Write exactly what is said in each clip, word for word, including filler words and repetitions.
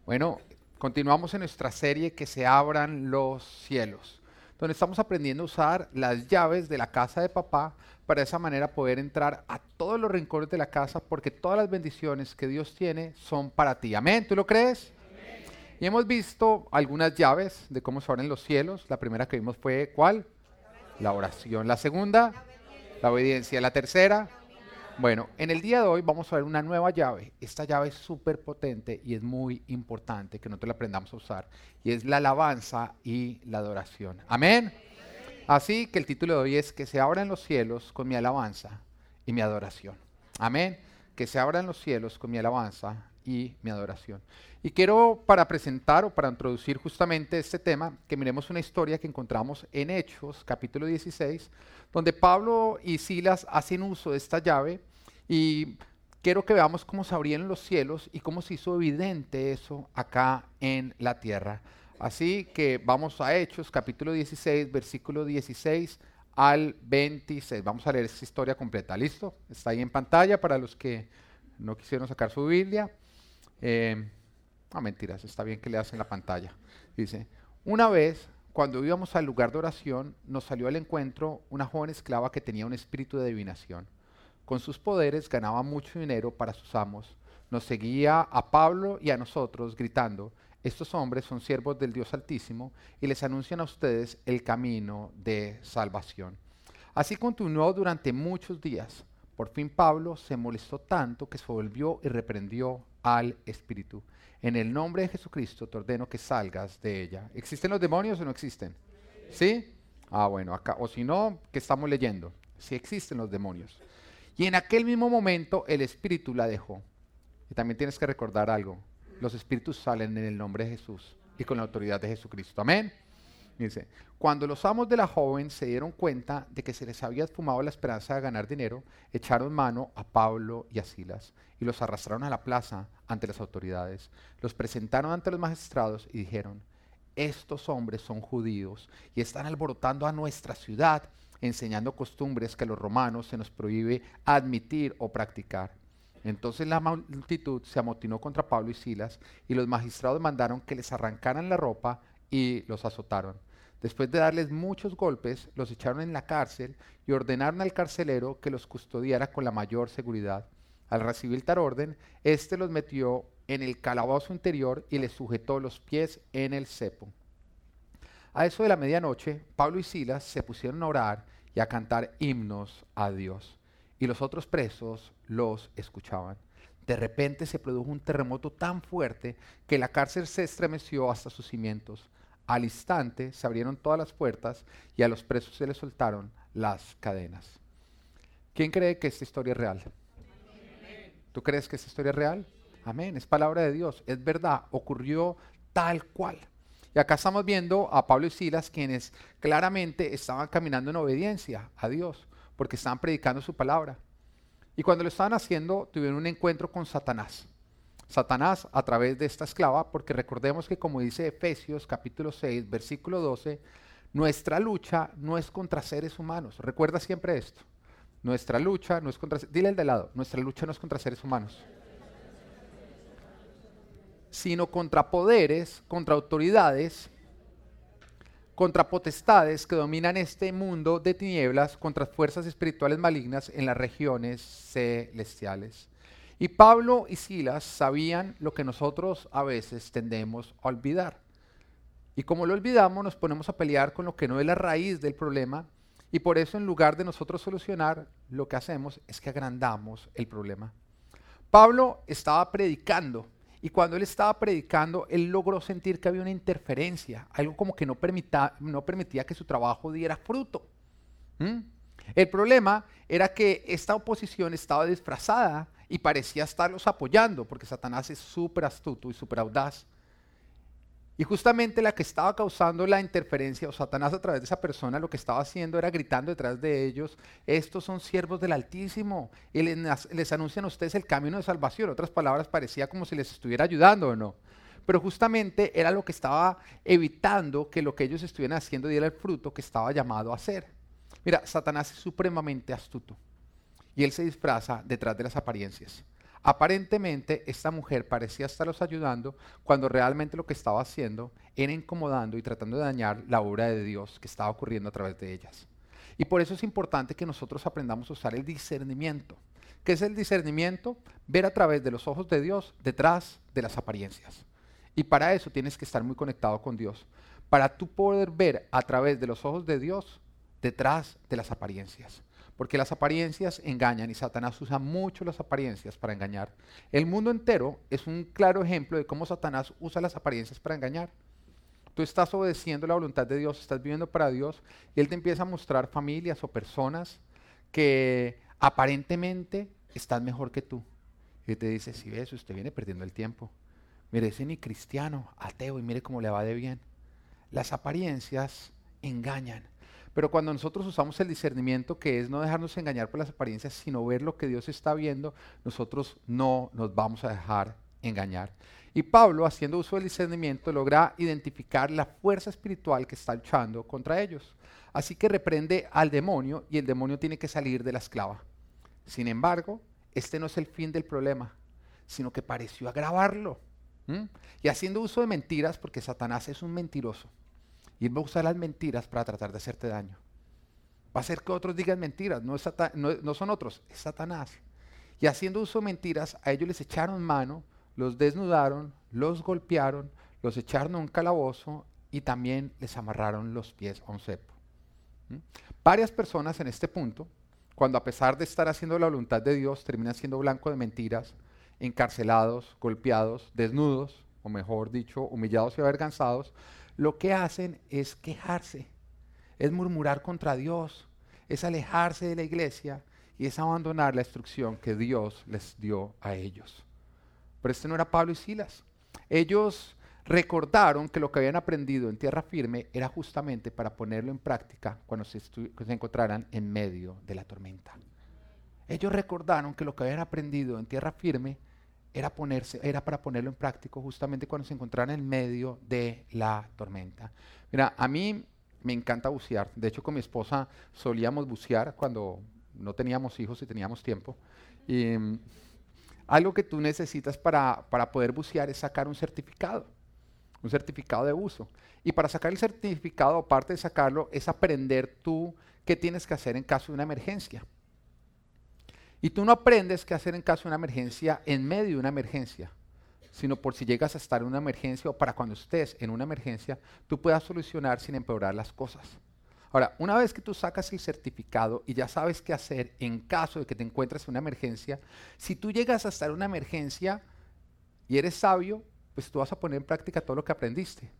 Bueno, continuamos en nuestra serie que se abran los cielos, donde estamos aprendiendo a usar las llaves de la casa de papá para de esa manera poder entrar a todos los rincones de la casa, porque todas las bendiciones que Dios tiene son para ti. Amén, ¿tú lo crees? Amén. Y hemos visto algunas llaves de cómo se abren los cielos. La primera que vimos fue, ¿cuál? La oración. La segunda, la obediencia. La tercera, bueno, en el día de hoy vamos a ver una nueva llave. Esta llave es súper potente y es muy importante que nosotros la aprendamos a usar. Y es la alabanza y la adoración. Amén. Así que el título de hoy es que se abran los cielos con mi alabanza y mi adoración. Amén. Que se abran los cielos con mi alabanza y mi adoración. Y quiero, para presentar o para introducir justamente este tema, que miremos una historia que encontramos en Hechos, capítulo dieciséis, donde Pablo y Silas hacen uso de esta llave. Y quiero que veamos cómo se abrieron los cielos y cómo se hizo evidente eso acá en la tierra. Así que vamos a Hechos, capítulo dieciséis, versículo dieciséis al veintiséis. Vamos a leer esta historia completa. ¿Listo? Está ahí en pantalla para los que no quisieron sacar su Biblia. Eh, no, mentiras, está bien que le hacen la pantalla. Dice, una vez, cuando íbamos al lugar de oración, nos salió al encuentro una joven esclava que tenía un espíritu de adivinación. Con sus poderes ganaba mucho dinero para sus amos. Nos seguía a Pablo y a nosotros gritando, estos hombres son siervos del Dios Altísimo y les anuncian a ustedes el camino de salvación. Así continuó durante muchos días. Por fin Pablo se molestó tanto que se volvió y reprendió al espíritu. En el nombre de Jesucristo te ordeno que salgas de ella. ¿Existen los demonios o no existen? ¿Sí? Ah, bueno, acá, o si no, ¿qué estamos leyendo? Sí existen los demonios. Y en aquel mismo momento el espíritu la dejó. Y también tienes que recordar algo. Los espíritus salen en el nombre de Jesús y con la autoridad de Jesucristo. Amén. Dice, cuando los amos de la joven se dieron cuenta de que se les había esfumado la esperanza de ganar dinero, echaron mano a Pablo y a Silas y los arrastraron a la plaza ante las autoridades. Los presentaron ante los magistrados y dijeron, estos hombres son judíos y están alborotando a nuestra ciudad, enseñando costumbres que a los romanos se nos prohíbe admitir o practicar. Entonces la multitud se amotinó contra Pablo y Silas y los magistrados mandaron que les arrancaran la ropa y los azotaron. Después de darles muchos golpes, los echaron en la cárcel y ordenaron al carcelero que los custodiara con la mayor seguridad. Al recibir tal orden, éste los metió en el calabozo interior y les sujetó los pies en el cepo. A eso de la medianoche, Pablo y Silas se pusieron a orar y a cantar himnos a Dios. Y los otros presos los escuchaban. De repente se produjo un terremoto tan fuerte que la cárcel se estremeció hasta sus cimientos. Al instante se abrieron todas las puertas y a los presos se les soltaron las cadenas. ¿Quién cree que esta historia es real? Amén. ¿Tú crees que esta historia es real? Amén, es palabra de Dios, es verdad, ocurrió tal cual. Y acá estamos viendo a Pablo y Silas, quienes claramente estaban caminando en obediencia a Dios, porque estaban predicando su palabra. Y cuando lo estaban haciendo, tuvieron un encuentro con Satanás. Satanás a través de esta esclava, porque recordemos que como dice Efesios capítulo seis, versículo doce, nuestra lucha no es contra seres humanos. Recuerda siempre esto. Nuestra lucha no es contra... Dile al de lado, nuestra lucha no es contra seres humanos, sino contra poderes, contra autoridades, contra potestades que dominan este mundo de tinieblas, contra fuerzas espirituales malignas en las regiones celestiales. Y Pablo y Silas sabían lo que nosotros a veces tendemos a olvidar. Y como lo olvidamos, nos ponemos a pelear con lo que no es la raíz del problema, y por eso en lugar de nosotros solucionar, lo que hacemos es que agrandamos el problema. Pablo estaba predicando. Y cuando él estaba predicando, él logró sentir que había una interferencia, algo como que no permitía, no permitía que su trabajo diera fruto. ¿Mm? El problema era que esta oposición estaba disfrazada y parecía estarlos apoyando, porque Satanás es súper astuto y súper audaz. Y justamente la que estaba causando la interferencia, o Satanás a través de esa persona, lo que estaba haciendo era gritando detrás de ellos, estos son siervos del Altísimo, y les, les anuncian a ustedes el camino de salvación. En otras palabras, parecía como si les estuviera ayudando o no. Pero justamente era lo que estaba evitando que lo que ellos estuvieran haciendo diera el fruto que estaba llamado a hacer. Mira, Satanás es supremamente astuto, y él se disfraza detrás de las apariencias. Aparentemente, esta mujer parecía estarlos ayudando cuando realmente lo que estaba haciendo era incomodando y tratando de dañar la obra de Dios que estaba ocurriendo a través de ellas. Y por eso es importante que nosotros aprendamos a usar el discernimiento. ¿Qué es el discernimiento? Ver a través de los ojos de Dios detrás de las apariencias. Y para eso tienes que estar muy conectado con Dios. Para tú poder ver a través de los ojos de Dios detrás de las apariencias. Porque las apariencias engañan y Satanás usa mucho las apariencias para engañar. El mundo entero es un claro ejemplo de cómo Satanás usa las apariencias para engañar. Tú estás obedeciendo la voluntad de Dios, estás viviendo para Dios y Él te empieza a mostrar familias o personas que aparentemente están mejor que tú. Y te dice, si ves, usted viene perdiendo el tiempo. Mire, ese ni cristiano, ateo, y mire cómo le va de bien. Las apariencias engañan. Pero cuando nosotros usamos el discernimiento, que es no dejarnos engañar por las apariencias, sino ver lo que Dios está viendo, nosotros no nos vamos a dejar engañar. Y Pablo, haciendo uso del discernimiento, logra identificar la fuerza espiritual que está luchando contra ellos. Así que reprende al demonio y el demonio tiene que salir de la esclava. Sin embargo, este no es el fin del problema, sino que pareció agravarlo. ¿Mm? Y haciendo uso de mentiras, porque Satanás es un mentiroso. Y él va a usar las mentiras para tratar de hacerte daño. Va a hacer que otros digan mentiras, no, es Satan- no, no son otros, es Satanás. Y haciendo uso de mentiras, a ellos les echaron mano, los desnudaron, los golpearon, los echaron a un calabozo y también les amarraron los pies a un cepo. ¿Mm? Varias personas en este punto, cuando a pesar de estar haciendo la voluntad de Dios, terminan siendo blanco de mentiras, encarcelados, golpeados, desnudos, o mejor dicho, humillados y avergonzados, lo que hacen es quejarse, es murmurar contra Dios, es alejarse de la iglesia y es abandonar la instrucción que Dios les dio a ellos. Pero este no era Pablo y Silas. Ellos recordaron que lo que habían aprendido en tierra firme era justamente para ponerlo en práctica cuando se, se encontraran en medio de la tormenta. Ellos recordaron que lo que habían aprendido en tierra firme era, ponerse, era para ponerlo en práctica justamente cuando se encontraran en medio de la tormenta. Mira, a mí me encanta bucear. De hecho, con mi esposa solíamos bucear cuando no teníamos hijos y teníamos tiempo. Y um, algo que tú necesitas para, para poder bucear es sacar un certificado, un certificado de buzo. Y para sacar el certificado, aparte de sacarlo, es aprender tú qué tienes que hacer en caso de una emergencia. Y tú no aprendes qué hacer en caso de una emergencia en medio de una emergencia, sino por si llegas a estar en una emergencia o para cuando estés en una emergencia, tú puedas solucionar sin empeorar las cosas. Ahora, una vez que tú sacas el certificado y ya sabes qué hacer en caso de que te encuentres en una emergencia, si tú llegas a estar en una emergencia y eres sabio, pues tú vas a poner en práctica todo lo que aprendiste.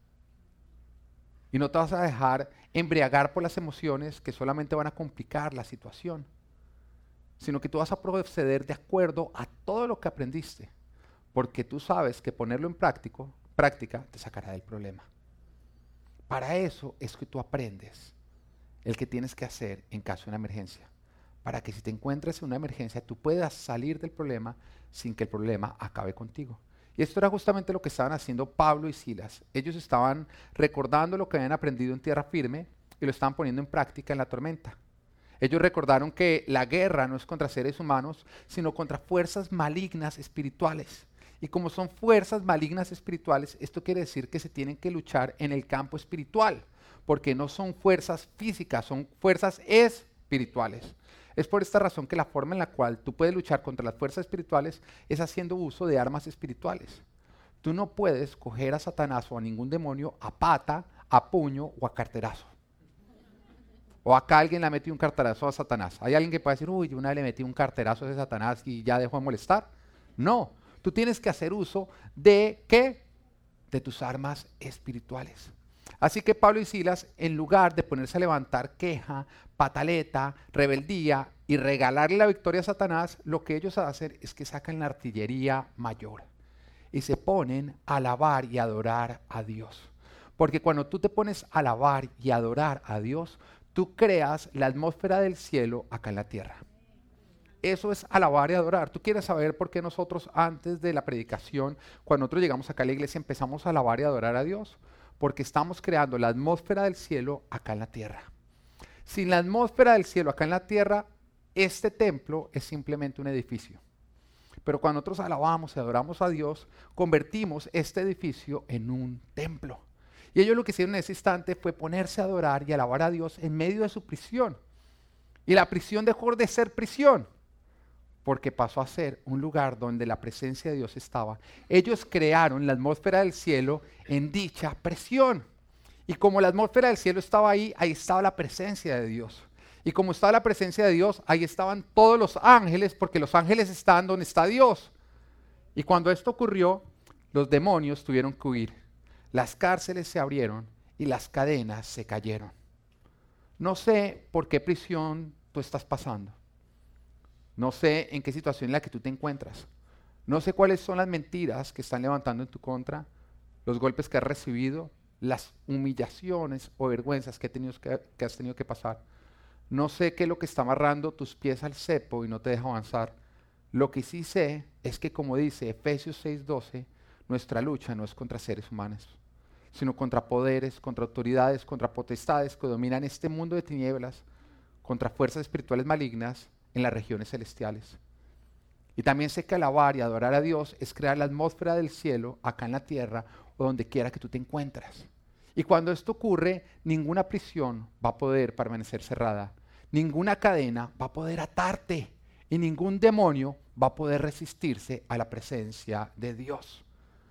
Y no te vas a dejar embriagar por las emociones que solamente van a complicar la situación, sino que tú vas a proceder de acuerdo a todo lo que aprendiste, porque tú sabes que ponerlo en práctico, práctica te sacará del problema. Para eso es que tú aprendes el que tienes que hacer en caso de una emergencia, para que si te encuentres en una emergencia tú puedas salir del problema sin que el problema acabe contigo. Y esto era justamente lo que estaban haciendo Pablo y Silas. Ellos estaban recordando lo que habían aprendido en tierra firme y lo estaban poniendo en práctica en la tormenta. Ellos recordaron que la guerra no es contra seres humanos, sino contra fuerzas malignas espirituales. Y como son fuerzas malignas espirituales, esto quiere decir que se tienen que luchar en el campo espiritual, porque no son fuerzas físicas, son fuerzas espirituales. Es por esta razón que la forma en la cual tú puedes luchar contra las fuerzas espirituales es haciendo uso de armas espirituales. Tú no puedes coger a Satanás o a ningún demonio a pata, a puño o a carterazo. O acá alguien le ha metido un carterazo a Satanás. ¿Hay alguien que pueda decir, uy, yo una vez le metí un carterazo a Satanás y ya dejó de molestar? No, tú tienes que hacer uso de, ¿qué? De tus armas espirituales. Así que Pablo y Silas, en lugar de ponerse a levantar queja, pataleta, rebeldía y regalarle la victoria a Satanás, lo que ellos hacen es que sacan la artillería mayor y se ponen a alabar y adorar a Dios. Porque cuando tú te pones a alabar y adorar a Dios, tú creas la atmósfera del cielo acá en la tierra. Eso es alabar y adorar. Tú quieres saber por qué nosotros antes de la predicación, cuando nosotros llegamos acá a la iglesia, empezamos a alabar y adorar a Dios. Porque estamos creando la atmósfera del cielo acá en la tierra. Sin la atmósfera del cielo acá en la tierra, este templo es simplemente un edificio. Pero cuando nosotros alabamos y adoramos a Dios, convertimos este edificio en un templo. Y ellos lo que hicieron en ese instante fue ponerse a adorar y alabar a Dios en medio de su prisión. Y la prisión dejó de ser prisión, porque pasó a ser un lugar donde la presencia de Dios estaba. Ellos crearon la atmósfera del cielo en dicha prisión. Y como la atmósfera del cielo estaba ahí, ahí estaba la presencia de Dios. Y como estaba la presencia de Dios, ahí estaban todos los ángeles, porque los ángeles están donde está Dios. Y cuando esto ocurrió, los demonios tuvieron que huir. Las cárceles se abrieron y las cadenas se cayeron. No sé por qué prisión tú estás pasando. No sé en qué situación en la que tú te encuentras. No sé cuáles son las mentiras que están levantando en tu contra, los golpes que has recibido, las humillaciones o vergüenzas que, tenido que, que has tenido que pasar. No sé qué es lo que está amarrando tus pies al cepo y no te deja avanzar. Lo que sí sé es que, como dice Efesios seis doce, nuestra lucha no es contra seres humanos, sino contra poderes, contra autoridades, contra potestades que dominan este mundo de tinieblas, contra fuerzas espirituales malignas en las regiones celestiales. Y también sé que alabar y adorar a Dios es crear la atmósfera del cielo acá en la tierra o donde quiera que tú te encuentres. Y cuando esto ocurre, ninguna prisión va a poder permanecer cerrada, ninguna cadena va a poder atarte y ningún demonio va a poder resistirse a la presencia de Dios.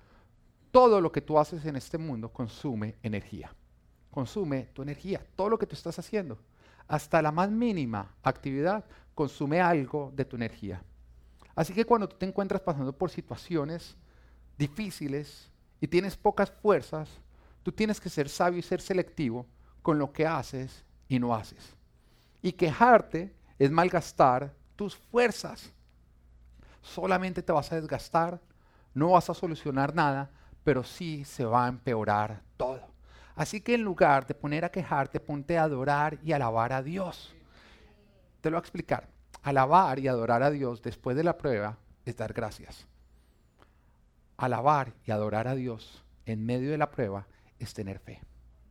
Todo lo que tú haces en este mundo consume energía, consume tu energía, todo lo que tú estás haciendo, hasta la más mínima actividad consume algo de tu energía. Así que cuando tú te encuentras pasando por situaciones difíciles y tienes pocas fuerzas, tú tienes que ser sabio y ser selectivo con lo que haces y no haces. Y quejarte es malgastar tus fuerzas. Solamente te vas a desgastar, no vas a solucionar nada, pero sí se va a empeorar todo. Así que en lugar de poner a quejarte, ponte a adorar y alabar a Dios. Te lo voy a explicar. Alabar y adorar a Dios después de la prueba es dar gracias. Alabar y adorar a Dios en medio de la prueba es tener fe.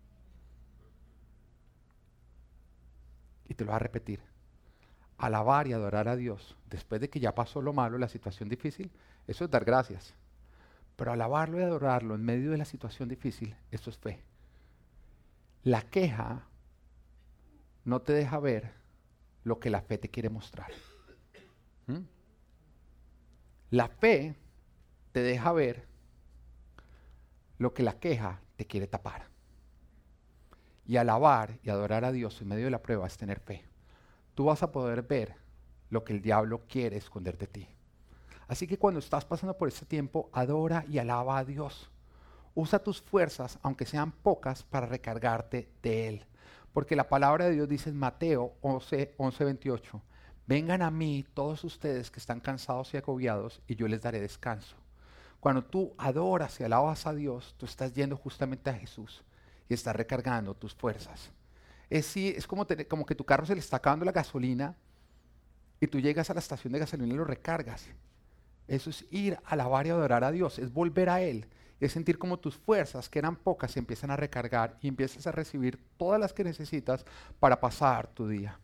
Y te lo voy a repetir. Alabar y adorar a Dios después de que ya pasó lo malo, la situación difícil, eso es dar gracias. Pero alabarlo y adorarlo en medio de la situación difícil, eso es fe. La queja no te deja ver lo que la fe te quiere mostrar. ¿Mm? La fe te deja ver lo que la queja te quiere tapar. Y alabar y adorar a Dios en medio de la prueba es tener fe. Tú vas a poder ver lo que el diablo quiere esconder de ti. Así que cuando estás pasando por este tiempo, adora y alaba a Dios. Usa tus fuerzas, aunque sean pocas, para recargarte de Él. Porque la palabra de Dios dice en Mateo once, once veintiocho, vengan a mí todos ustedes que están cansados y agobiados y yo les daré descanso. Cuando tú adoras y alabas a Dios, tú estás yendo justamente a Jesús y estás recargando tus fuerzas. Es, sí, es como, te, como que tu carro se le está acabando la gasolina y tú llegas a la estación de gasolina y lo recargas. Eso es ir a alabar y adorar a Dios, es volver a Él, es sentir como tus fuerzas, que eran pocas, se empiezan a recargar y empiezas a recibir todas las que necesitas para pasar tu día.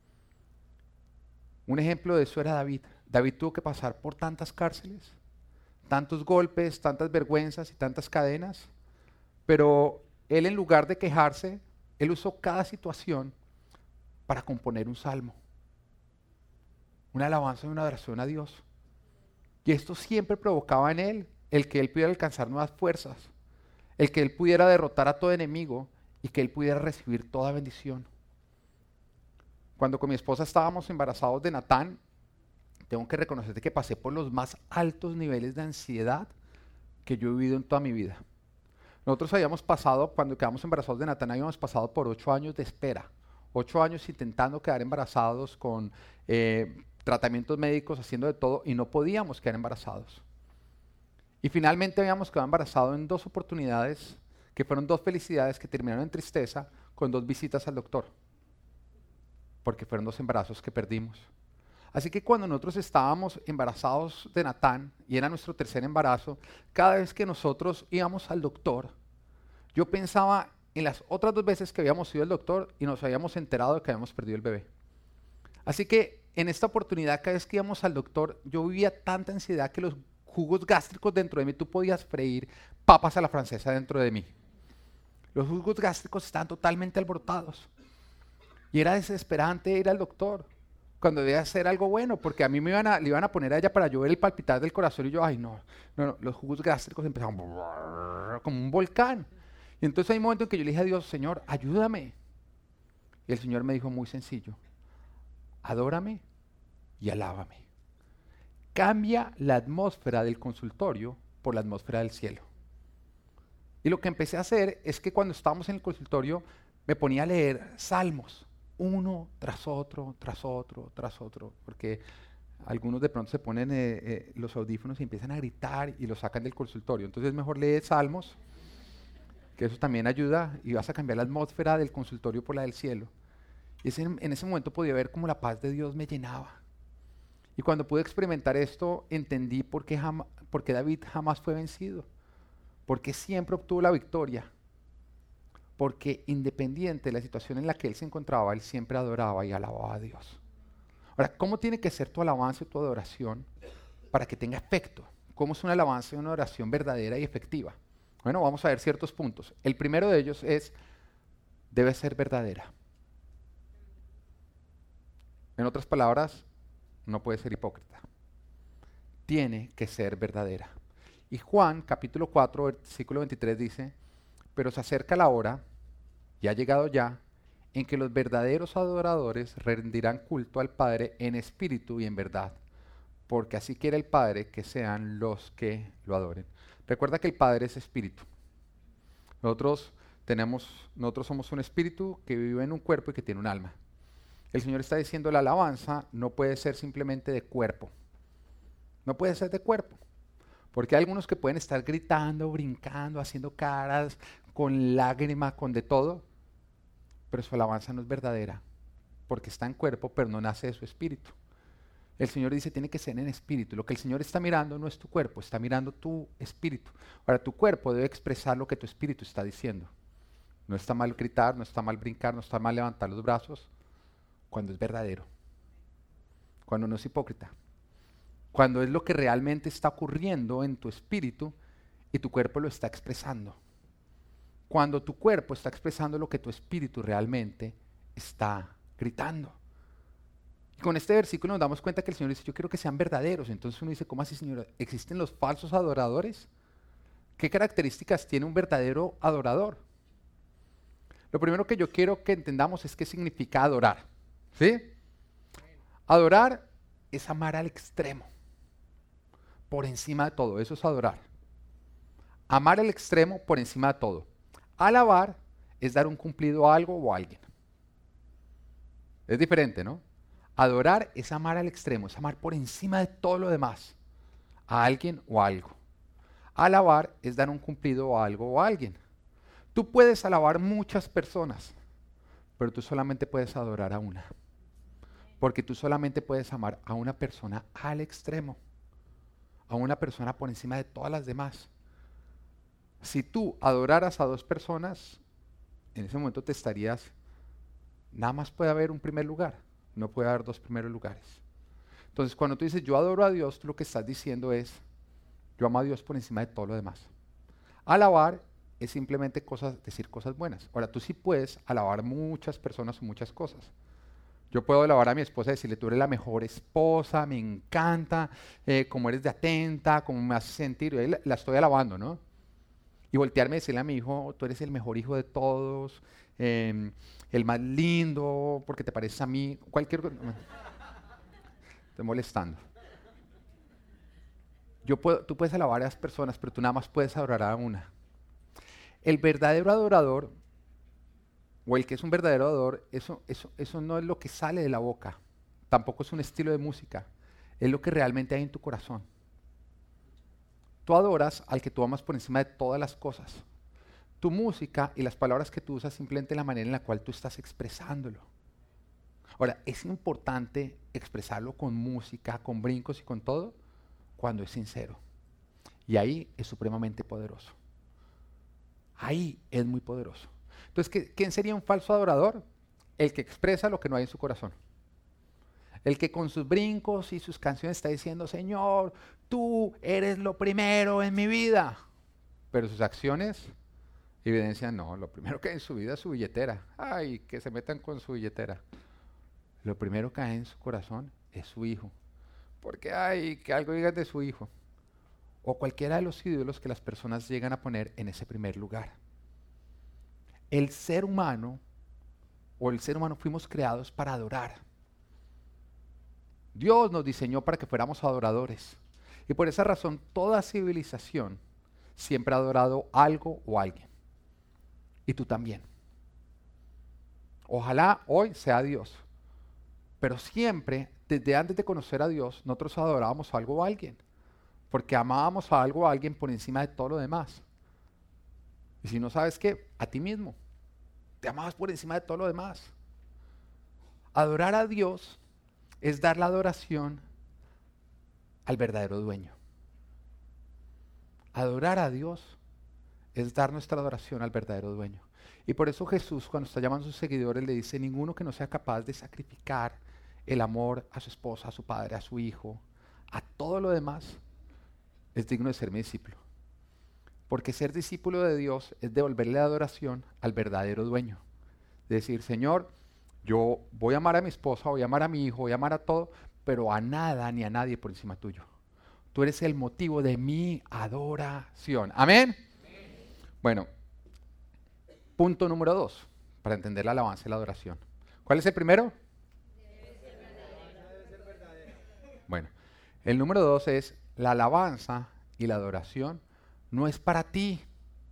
Un ejemplo de eso era David. David tuvo que pasar por tantas cárceles, tantos golpes, tantas vergüenzas y tantas cadenas, pero él, en lugar de quejarse, él usó cada situación para componer un salmo, una alabanza y una adoración a Dios. Y esto siempre provocaba en él el que él pudiera alcanzar nuevas fuerzas, el que él pudiera derrotar a todo enemigo y que él pudiera recibir toda bendición. Cuando con mi esposa estábamos embarazados de Natán, tengo que reconocer que pasé por los más altos niveles de ansiedad que yo he vivido en toda mi vida. Nosotros habíamos pasado, cuando quedamos embarazados de Natán, habíamos pasado por ocho años de espera, ocho años intentando quedar embarazados con eh, tratamientos médicos, haciendo de todo, y no podíamos quedar embarazados. Y finalmente habíamos quedado embarazados en dos oportunidades, que fueron dos felicidades que terminaron en tristeza, con dos visitas al doctor, porque fueron dos embarazos que perdimos. Así que cuando nosotros estábamos embarazados de Natán, y era nuestro tercer embarazo, cada vez que nosotros íbamos al doctor, yo pensaba en las otras dos veces que habíamos ido al doctor y nos habíamos enterado de que habíamos perdido el bebé. Así que en esta oportunidad, cada vez que íbamos al doctor, yo vivía tanta ansiedad que los jugos gástricos dentro de mí, tú podías freír papas a la francesa dentro de mí. Los jugos gástricos estaban totalmente alborotados. Y era desesperante ir al doctor cuando debía hacer algo bueno, porque a mí me iban a, le iban a poner a ella para yo ver el palpitar del corazón y yo, ay no, no, no, los jugos gástricos empezaban como un volcán. Y entonces hay un momento en que yo le dije a Dios, Señor, ayúdame. Y el Señor me dijo muy sencillo, adórame y alábame. Cambia la atmósfera del consultorio por la atmósfera del cielo. Y lo que empecé a hacer es que cuando estábamos en el consultorio me ponía a leer salmos, uno tras otro, tras otro, tras otro, porque algunos de pronto se ponen eh, eh, los audífonos y empiezan a gritar y los sacan del consultorio. Entonces es mejor leer salmos, que eso también ayuda y vas a cambiar la atmósfera del consultorio por la del cielo. Y ese, en ese momento podía ver cómo la paz de Dios me llenaba. Y cuando pude experimentar esto, entendí por qué, jam- por qué David jamás fue vencido, porque siempre obtuvo la victoria, porque independiente de la situación en la que él se encontraba, él siempre adoraba y alababa a Dios. Ahora, ¿cómo tiene que ser tu alabanza y tu adoración para que tenga efecto? ¿Cómo es una alabanza y una oración verdadera y efectiva? Bueno, vamos a ver ciertos puntos. El primero de ellos es, debe ser verdadera. En otras palabras, no puede ser hipócrita. Tiene que ser verdadera. Y Juan, capítulo cuatro, versículo veintitrés dice, pero se acerca la hora, y ha llegado ya, en que los verdaderos adoradores rendirán culto al Padre en espíritu y en verdad, porque así quiere el Padre que sean los que lo adoren. Recuerda que el Padre es espíritu. Nosotros tenemos, nosotros somos un espíritu que vive en un cuerpo y que tiene un alma. El Señor está diciendo la alabanza no puede ser simplemente de cuerpo. No puede ser de cuerpo. Porque hay algunos que pueden estar gritando, brincando, haciendo caras, con lágrimas, con de todo, pero su alabanza no es verdadera, porque está en cuerpo, pero no nace de su espíritu. El Señor dice, tiene que ser en espíritu. Lo que el Señor está mirando no es tu cuerpo, está mirando tu espíritu. Ahora, tu cuerpo debe expresar lo que tu espíritu está diciendo. No está mal gritar, no está mal brincar, no está mal levantar los brazos, cuando es verdadero, cuando no es hipócrita, cuando es lo que realmente está ocurriendo en tu espíritu y tu cuerpo lo está expresando. Cuando tu cuerpo está expresando lo que tu espíritu realmente está gritando. Y con este versículo nos damos cuenta que el Señor dice, yo quiero que sean verdaderos. Entonces uno dice, ¿cómo así, Señor? ¿Existen los falsos adoradores? ¿Qué características tiene un verdadero adorador? Lo primero que yo quiero que entendamos es qué significa adorar. ¿Sí? Adorar es amar al extremo, por encima de todo, eso es adorar. Amar al extremo por encima de todo. Alabar es dar un cumplido a algo o a alguien. Es diferente, ¿no? Adorar es amar al extremo, es amar por encima de todo lo demás, a alguien o a algo. Alabar es dar un cumplido a algo o a alguien. Tú puedes alabar muchas personas, pero tú solamente puedes adorar a una. Porque tú solamente puedes amar a una persona al extremo, a una persona por encima de todas las demás. Si tú adoraras a dos personas, en ese momento te estarías, nada más puede haber un primer lugar, no puede haber dos primeros lugares. Entonces cuando tú dices yo adoro a Dios, tú lo que estás diciendo es, yo amo a Dios por encima de todo lo demás. Alabar es simplemente cosas, decir cosas buenas. Ahora tú sí puedes alabar muchas personas o muchas cosas. Yo puedo alabar a mi esposa y decirle, tú eres la mejor esposa, me encanta, eh, cómo eres de atenta, cómo me haces sentir. Y la, la estoy alabando, ¿no? Y voltearme y decirle a mi hijo, tú eres el mejor hijo de todos, eh, el más lindo, porque te pareces a mí, cualquier cosa. Estoy molestando. Yo puedo, tú puedes alabar a las personas, pero tú nada más puedes adorar a una. El verdadero adorador, o el que es un verdadero adorador, eso, eso, eso no es lo que sale de la boca, tampoco es un estilo de música, es lo que realmente hay en tu corazón. Tú adoras al que tú amas por encima de todas las cosas. Tu música y las palabras que tú usas simplemente la manera en la cual tú estás expresándolo. Ahora, es importante expresarlo con música, con brincos y con todo, cuando es sincero. Y ahí es supremamente poderoso. Ahí es muy poderoso. Entonces, ¿qué, ¿quién sería un falso adorador? El que expresa lo que no hay en su corazón. El que con sus brincos y sus canciones está diciendo, Señor, tú eres lo primero en mi vida. Pero sus acciones evidencian, no, lo primero que hay en su vida es su billetera. Ay, que se metan con su billetera. Lo primero que hay en su corazón es su hijo. Porque, ay, que algo digas de su hijo. O cualquiera de los ídolos que las personas llegan a poner en ese primer lugar. El ser humano, o el ser humano fuimos creados para adorar. Dios nos diseñó para que fuéramos adoradores. Y por esa razón, toda civilización siempre ha adorado algo o alguien. Y tú también. Ojalá hoy sea Dios. Pero siempre, desde antes de conocer a Dios, nosotros adorábamos algo o alguien. Porque amábamos a algo o a alguien por encima de todo lo demás. Y si no sabes qué, a ti mismo. Te amabas por encima de todo lo demás. Adorar a Dios es dar la adoración al verdadero dueño. Adorar a Dios es dar nuestra adoración al verdadero dueño. Y por eso Jesús, cuando está llamando a sus seguidores, le dice, ninguno que no sea capaz de sacrificar el amor a su esposa, a su padre, a su hijo, a todo lo demás, es digno de ser mi discípulo. Porque ser discípulo de Dios es devolverle la adoración al verdadero dueño. Es decir, Señor, yo voy a amar a mi esposa, voy a amar a mi hijo, voy a amar a todo, pero a nada ni a nadie por encima tuyo. Tú eres el motivo de mi adoración. ¿Amén? Amén. Bueno, punto número dos, para entender la alabanza y la adoración. ¿Cuál es el primero? Debe ser verdadera. Bueno, el número dos es la alabanza y la adoración no es para ti,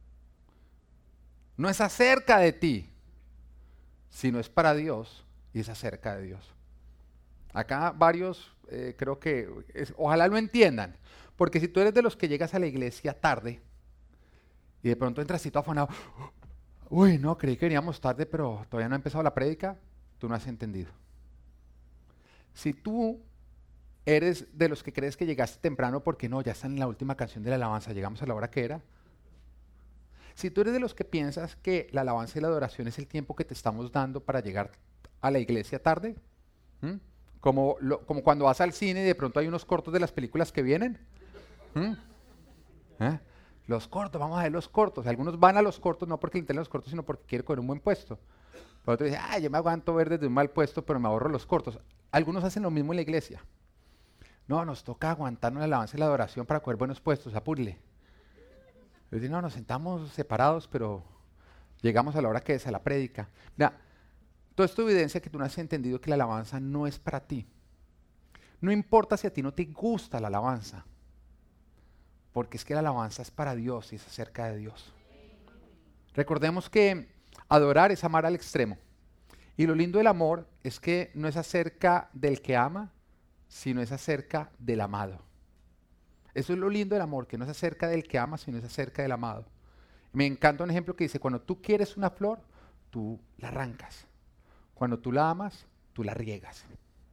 no es acerca de ti, sino es para Dios y es acerca de Dios. Acá varios, eh, creo que, es, ojalá lo entiendan, porque si tú eres de los que llegas a la iglesia tarde y de pronto entras y todo afanado, uy, no, creí que veníamos tarde, pero todavía no ha empezado la prédica, tú no has entendido. Si tú eres de los que crees que llegaste temprano porque no, ya están en la última canción de la alabanza, llegamos a la hora que era. Si tú eres de los que piensas que la alabanza y la adoración es el tiempo que te estamos dando para llegar a la iglesia tarde, ¿m? Como, lo, como cuando vas al cine y de pronto hay unos cortos de las películas que vienen. ¿m? ¿Eh? Los cortos, vamos a ver los cortos. Algunos van a los cortos no porque le interesen los cortos, sino porque quieren coger un buen puesto. Pero otros dicen, ah, yo me aguanto ver desde un mal puesto, pero me ahorro los cortos. Algunos hacen lo mismo en la iglesia. No, nos toca aguantarnos la alabanza y la adoración para coger buenos puestos, apúrele. Dicen, no, nos sentamos separados, pero llegamos a la hora que es a la prédica. Mira, todo esto evidencia que tú no has entendido que la alabanza no es para ti. No importa si a ti no te gusta la alabanza, porque es que la alabanza es para Dios y es acerca de Dios. Recordemos que adorar es amar al extremo. Y lo lindo del amor es que no es acerca del que ama, sino es acerca del amado. Eso es lo lindo del amor, que no es acerca del que ama, sino es acerca del amado. Me encanta un ejemplo que dice, cuando tú quieres una flor, tú la arrancas. Cuando tú la amas, tú la riegas.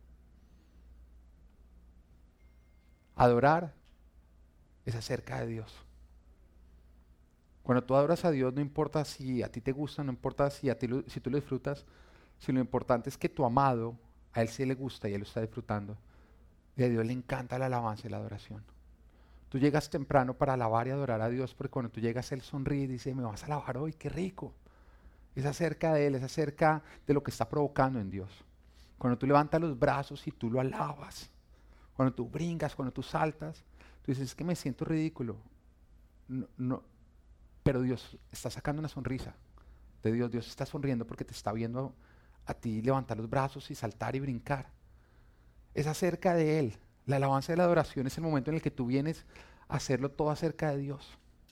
Adorar es acerca de Dios. Cuando tú adoras a Dios, no importa si a ti te gusta, no importa si, a ti lo, si tú lo disfrutas, sino lo importante es que tu amado, a él sí le gusta y él lo está disfrutando. Y a Dios le encanta la alabanza y la adoración. Tú llegas temprano para alabar y adorar a Dios, porque cuando tú llegas Él sonríe y dice, me vas a alabar hoy, qué rico. Es acerca de Él, es acerca de lo que está provocando en Dios. Cuando tú levantas los brazos y tú lo alabas, cuando tú brincas, cuando tú saltas, tú dices, es que me siento ridículo. No, no, pero Dios está sacando una sonrisa de Dios. Dios está sonriendo porque te está viendo a ti levantar los brazos y saltar y brincar. Es acerca de Él. La alabanza y la adoración es el momento en el que tú vienes a hacerlo todo acerca de Dios.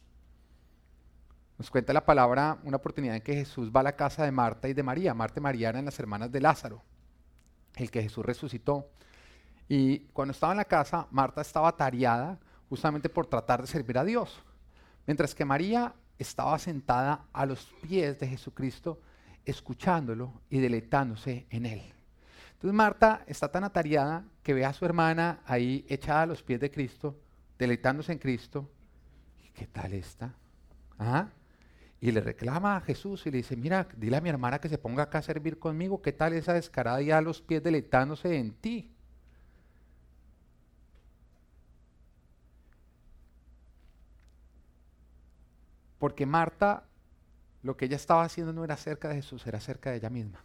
Nos cuenta la palabra una oportunidad en que Jesús va a la casa de Marta y de María. Marta y María eran las hermanas de Lázaro, el que Jesús resucitó. Y cuando estaba en la casa, Marta estaba atareada justamente por tratar de servir a Dios, mientras que María estaba sentada a los pies de Jesucristo, escuchándolo y deleitándose en Él. Entonces Marta está tan atareada que ve a su hermana ahí echada a los pies de Cristo, deleitándose en Cristo. ¿Qué tal está? ¿Ah? Y le reclama a Jesús y le dice, mira, dile a mi hermana que se ponga acá a servir conmigo. ¿Qué tal esa descarada ya a los pies deleitándose en ti? Porque Marta, lo que ella estaba haciendo no era cerca de Jesús, era cerca de ella misma.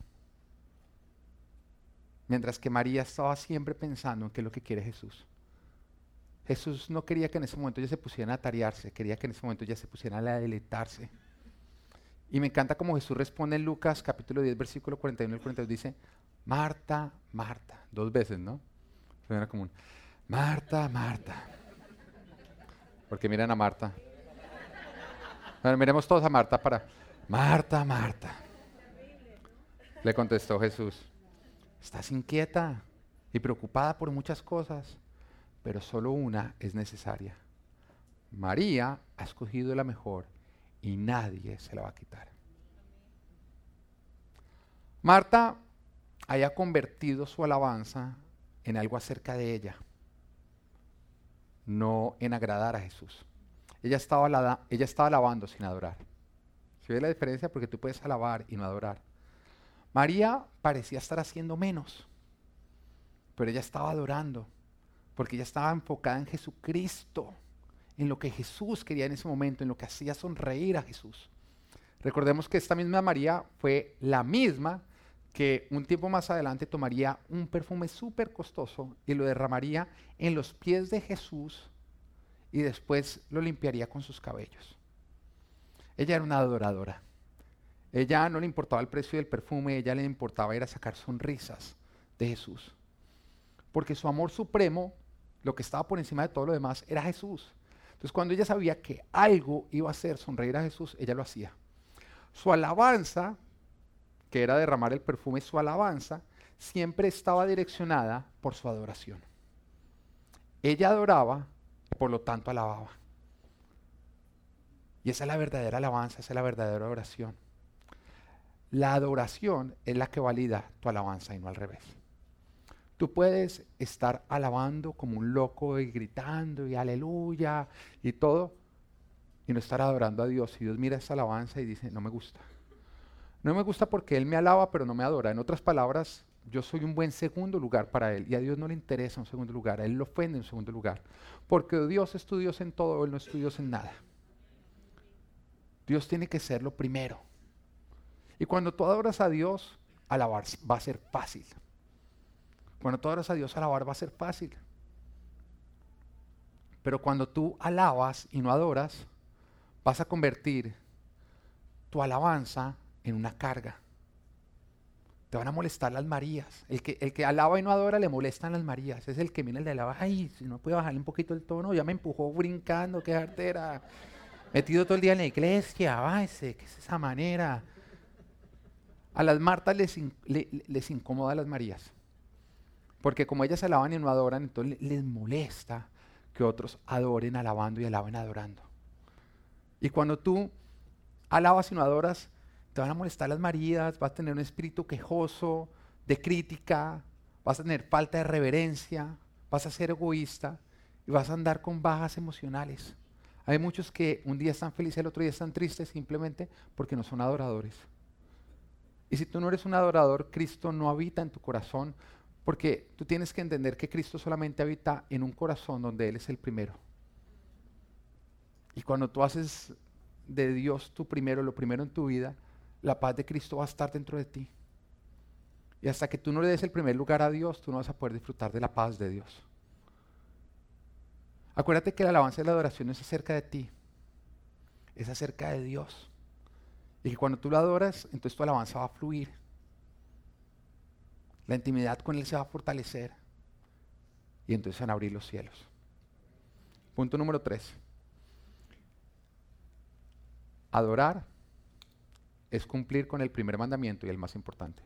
Mientras que María estaba siempre pensando en qué es lo que quiere Jesús. Jesús no quería que en ese momento ella se pusiera a tarearse, quería que en ese momento ella se pusiera a deleitarse. Y me encanta como Jesús responde en Lucas capítulo diez, versículo cuarenta y uno al cuarenta y dos, dice, Marta, Marta, dos veces, ¿no? Suena común. Marta, Marta. Porque miren a Marta. Bueno, miremos todos a Marta para... Marta, Marta. Le contestó Jesús, estás inquieta y preocupada por muchas cosas, pero solo una es necesaria. María ha escogido la mejor y nadie se la va a quitar. Marta haya convertido su alabanza en algo acerca de ella, no en agradar a Jesús. Ella estaba, ala- ella estaba alabando sin adorar. ¿Se ve la diferencia? Porque tú puedes alabar y no adorar. María parecía estar haciendo menos, pero ella estaba adorando, porque ella estaba enfocada en Jesucristo, en lo que Jesús quería en ese momento, en lo que hacía sonreír a Jesús. Recordemos que esta misma María fue la misma que un tiempo más adelante tomaría un perfume súper costoso y lo derramaría en los pies de Jesús y después lo limpiaría con sus cabellos. Ella era una adoradora. Ella no le importaba el precio del perfume, ella le importaba ir a sacar sonrisas de Jesús. Porque su amor supremo, lo que estaba por encima de todo lo demás, era Jesús. Entonces cuando ella sabía que algo iba a hacer sonreír a Jesús, ella lo hacía. Su alabanza, que era derramar el perfume, su alabanza siempre estaba direccionada por su adoración. Ella adoraba, por lo tanto alababa. Y esa es la verdadera alabanza, esa es la verdadera adoración. La adoración es la que valida tu alabanza y no al revés. Tú puedes estar alabando como un loco y gritando y aleluya y todo y no estar adorando a Dios. Y Dios mira esa alabanza y dice, no me gusta. No me gusta porque Él me alaba pero no me adora. En otras palabras, yo soy un buen segundo lugar para Él y a Dios no le interesa un segundo lugar. A Él lo ofende un segundo lugar. Porque Dios es tu Dios en todo, Él no es tu Dios en nada. Dios tiene que ser lo primero. Y cuando tú adoras a Dios, alabar va a ser fácil. Cuando tú adoras a Dios, alabar va a ser fácil. Pero cuando tú alabas y no adoras, vas a convertir tu alabanza en una carga. Te van a molestar las Marías. El que, el que alaba y no adora le molestan las Marías. Es el que viene el de alaba. Ay, si no puede bajarle un poquito el tono, ya me empujó brincando, qué artera. Metido todo el día en la iglesia, váyase, ¿qué es esa manera? A las Martas les, in, le, les incomoda a las Marías. Porque como ellas alaban y no adoran, entonces les molesta que otros adoren alabando y alaben adorando. Y cuando tú alabas y no adoras, te van a molestar las Marías, vas a tener un espíritu quejoso, de crítica, vas a tener falta de reverencia, vas a ser egoísta y vas a andar con bajas emocionales. Hay muchos que un día están felices, el otro día están tristes simplemente porque no son adoradores. Y si tú no eres un adorador, Cristo no habita en tu corazón, porque tú tienes que entender que Cristo solamente habita en un corazón donde Él es el primero. Y cuando tú haces de Dios tu primero, lo primero en tu vida, la paz de Cristo va a estar dentro de ti. Y hasta que tú no le des el primer lugar a Dios, tú no vas a poder disfrutar de la paz de Dios. Acuérdate que la alabanza y la adoración no es acerca de ti, es acerca de Dios. Y que cuando tú lo adoras, entonces tu alabanza va a fluir. La intimidad con Él se va a fortalecer. Y entonces van a abrir los cielos. Punto número tres. Adorar es cumplir con el primer mandamiento y el más importante.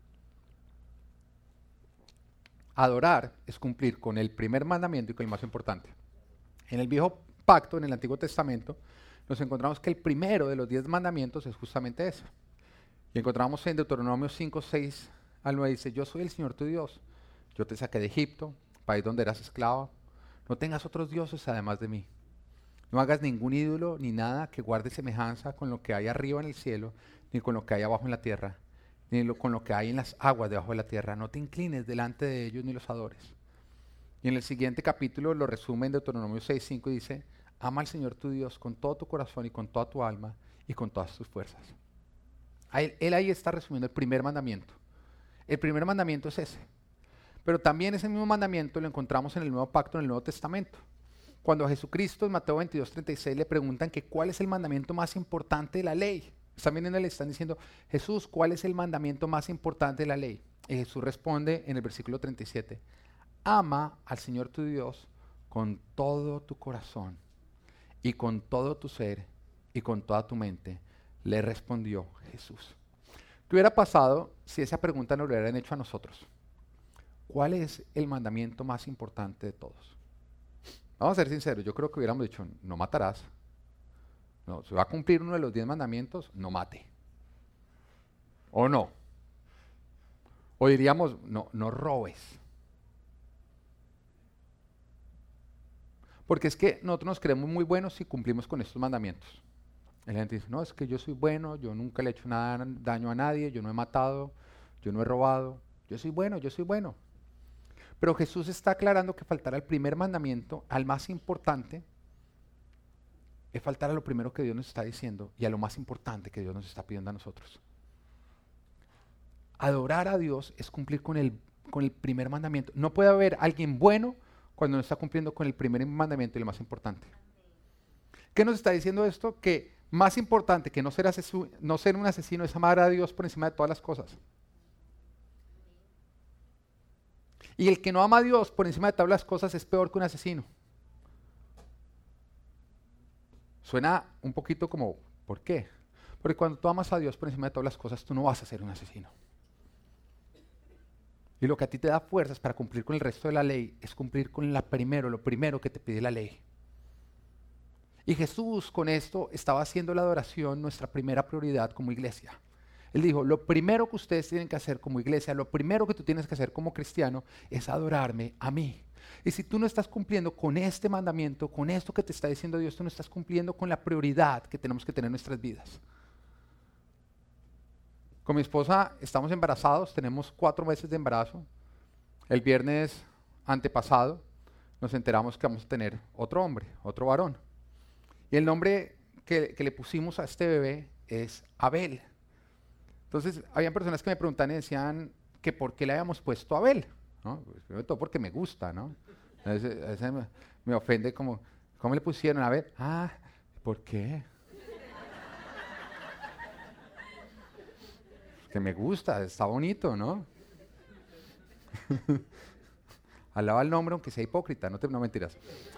Adorar es cumplir con el primer mandamiento y con el más importante. En el viejo pacto, en el Antiguo Testamento, nos encontramos que el primero de los diez mandamientos es justamente ese. Y encontramos en Deuteronomio cinco, seis al nueve, dice, yo soy el Señor tu Dios, yo te saqué de Egipto, país donde eras esclava, no tengas otros dioses además de mí. No hagas ningún ídolo ni nada que guarde semejanza con lo que hay arriba en el cielo, ni con lo que hay abajo en la tierra, ni lo, con lo que hay en las aguas debajo de la tierra. No te inclines delante de ellos ni los adores. Y en el siguiente capítulo lo resume en Deuteronomio seis, cinco y dice, ama al Señor tu Dios con todo tu corazón y con toda tu alma y con todas tus fuerzas. Él, él ahí está resumiendo el primer mandamiento. El primer mandamiento es ese. Pero también ese mismo mandamiento lo encontramos en el Nuevo Pacto, en el Nuevo Testamento. Cuando a Jesucristo en Mateo veintidós, treinta y seis le preguntan que cuál es el mandamiento más importante de la ley. Están viendo, le están diciendo, Jesús, ¿cuál es el mandamiento más importante de la ley? Y Jesús responde en el versículo treinta y siete, ama al Señor tu Dios con todo tu corazón y con todo tu ser y con toda tu mente, le respondió Jesús. ¿Qué hubiera pasado si esa pregunta nos lo hubieran hecho a nosotros? ¿Cuál es el mandamiento más importante de todos? Vamos a ser sinceros, yo creo que hubiéramos dicho, no matarás. No, se va a cumplir uno de los diez mandamientos, no mate. ¿O no? O diríamos, no, no robes. Porque es que nosotros nos creemos muy buenos si cumplimos con estos mandamientos. La gente dice, no, es que yo soy bueno, yo nunca le he hecho nada, daño a nadie, yo no he matado, yo no he robado, yo soy bueno, yo soy bueno. Pero Jesús está aclarando que faltar al primer mandamiento, al más importante, es faltar a lo primero que Dios nos está diciendo y a lo más importante que Dios nos está pidiendo a nosotros. Adorar a Dios es cumplir con el, con el primer mandamiento. No puede haber alguien bueno cuando no está cumpliendo con el primer mandamiento y lo más importante. ¿Qué nos está diciendo esto? Que más importante que no ser, asesu- no ser un asesino es amar a Dios por encima de todas las cosas. Y el que no ama a Dios por encima de todas las cosas es peor que un asesino. Suena un poquito como, ¿por qué? Porque cuando tú amas a Dios por encima de todas las cosas, tú no vas a ser un asesino. Y lo que a ti te da fuerzas para cumplir con el resto de la ley es cumplir con la primero, lo primero que te pide la ley. Y Jesús con esto estaba haciendo la adoración nuestra primera prioridad como iglesia. Él dijo, lo primero que ustedes tienen que hacer como iglesia, lo primero que tú tienes que hacer como cristiano es adorarme a mí. Y si tú no estás cumpliendo con este mandamiento, con esto que te está diciendo Dios, tú no estás cumpliendo con la prioridad que tenemos que tener en nuestras vidas. Con mi esposa estamos embarazados, tenemos cuatro meses de embarazo. El viernes antepasado nos enteramos que vamos a tener otro hombre, otro varón. Y el nombre que, que le pusimos a este bebé es Abel. Entonces, habían personas que me preguntaban y decían que por qué le habíamos puesto Abel, ¿no? Pues, primero de todo porque me gusta, ¿no? A veces, a veces me, me ofende como, ¿cómo le pusieron Abel? Ah, ¿por qué? Que me gusta, está bonito, ¿no? Alaba el nombre aunque sea hipócrita, no te no mentiras.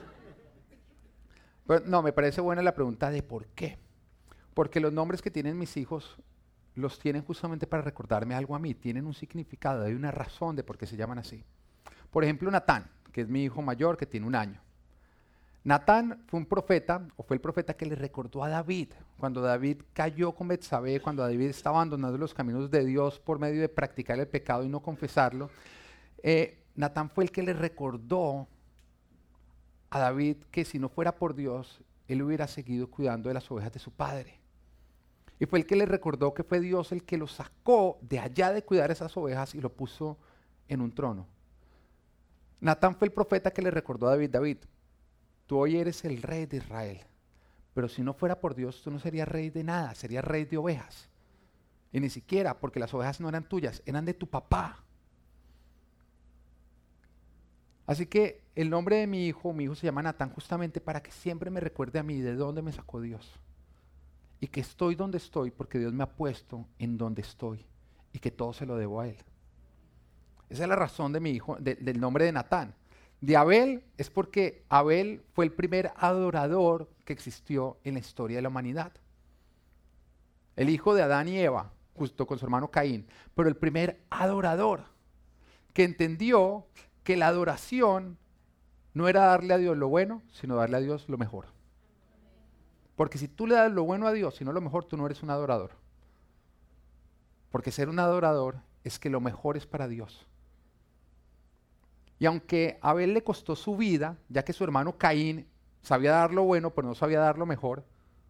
Pero no, me parece buena la pregunta de por qué. Porque los nombres que tienen mis hijos los tienen justamente para recordarme algo a mí, tienen un significado, hay una razón de por qué se llaman así. Por ejemplo, Natán, que es mi hijo mayor, que tiene un año. Natán fue un profeta, o fue el profeta que le recordó a David, cuando David cayó con Betsabé, cuando David estaba abandonando los caminos de Dios por medio de practicar el pecado y no confesarlo. Eh, Natán fue el que le recordó a David que si no fuera por Dios, él hubiera seguido cuidando de las ovejas de su padre. Y fue el que le recordó que fue Dios el que lo sacó de allá de cuidar esas ovejas y lo puso en un trono. Natán fue el profeta que le recordó a David, David, tú hoy eres el rey de Israel, pero si no fuera por Dios, tú no serías rey de nada, serías rey de ovejas. Y ni siquiera, porque las ovejas no eran tuyas, eran de tu papá. Así que el nombre de mi hijo, mi hijo se llama Natán justamente para que siempre me recuerde a mí de dónde me sacó Dios. Y que estoy donde estoy porque Dios me ha puesto en donde estoy y que todo se lo debo a Él. Esa es la razón de mi hijo, de, del nombre de Natán. De Abel es porque Abel fue el primer adorador que existió en la historia de la humanidad. El hijo de Adán y Eva, justo con su hermano Caín, pero el primer adorador que entendió que la adoración no era darle a Dios lo bueno, sino darle a Dios lo mejor. Porque si tú le das lo bueno a Dios y no lo mejor, tú no eres un adorador. Porque ser un adorador es que lo mejor es para Dios. Y aunque a Abel le costó su vida, ya que su hermano Caín sabía dar lo bueno, pero no sabía dar lo mejor,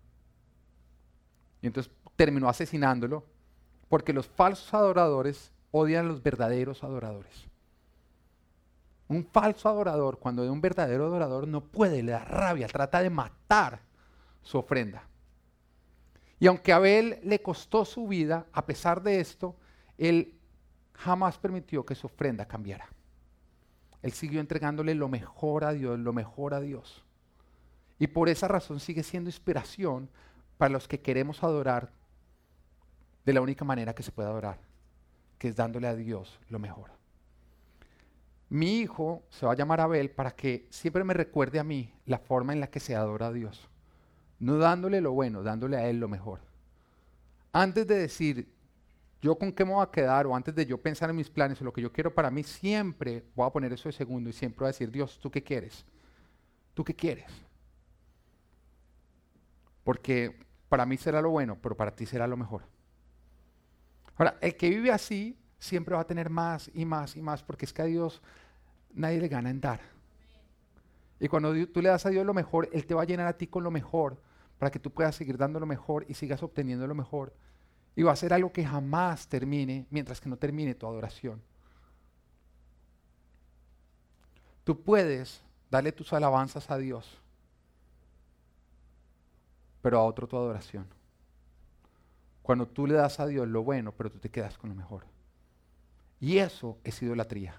y entonces terminó asesinándolo, porque los falsos adoradores odian a los verdaderos adoradores. Un falso adorador, cuando ve un verdadero adorador, no puede, le da rabia, trata de matar su ofrenda. Y aunque a Abel le costó su vida, a pesar de esto, él jamás permitió que su ofrenda cambiara. Él siguió entregándole lo mejor a Dios, lo mejor a Dios. Y por esa razón sigue siendo inspiración para los que queremos adorar de la única manera que se puede adorar, que es dándole a Dios lo mejor. Mi hijo se va a llamar Abel para que siempre me recuerde a mí la forma en la que se adora a Dios. No dándole lo bueno, dándole a Él lo mejor. Antes de decir, yo con qué me voy a quedar, o antes de yo pensar en mis planes o lo que yo quiero para mí, siempre voy a poner eso de segundo y siempre voy a decir, Dios, ¿tú qué quieres? ¿Tú qué quieres? Porque para mí será lo bueno, pero para ti será lo mejor. Ahora, el que vive así siempre va a tener más y más y más, porque es que a Dios nadie le gana en dar. Y cuando tú le das a Dios lo mejor, Él te va a llenar a ti con lo mejor, para que tú puedas seguir dando lo mejor y sigas obteniendo lo mejor. Y va a ser algo que jamás termine, mientras que no termine tu adoración. Tú puedes darle tus alabanzas a Dios, pero a otro tu adoración. Cuando tú le das a Dios lo bueno, pero tú te quedas con lo mejor. Y eso es idolatría.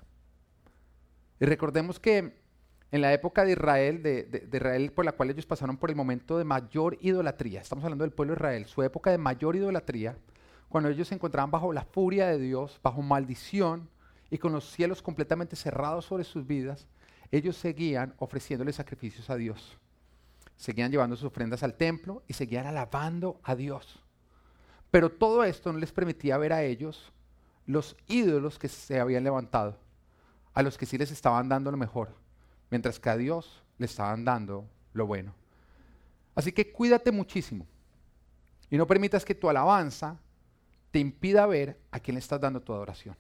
Y recordemos que en la época de Israel, de, de, de Israel por la cual ellos pasaron por el momento de mayor idolatría, estamos hablando del pueblo de Israel, su época de mayor idolatría, cuando ellos se encontraban bajo la furia de Dios, bajo maldición y con los cielos completamente cerrados sobre sus vidas, ellos seguían ofreciéndole sacrificios a Dios. Seguían llevando sus ofrendas al templo y seguían alabando a Dios. Pero todo esto no les permitía ver a ellos los ídolos que se habían levantado, a los que sí les estaban dando lo mejor, mientras que a Dios le estaban dando lo bueno. Así que cuídate muchísimo y no permitas que tu alabanza te impida ver a quién le estás dando tu adoración.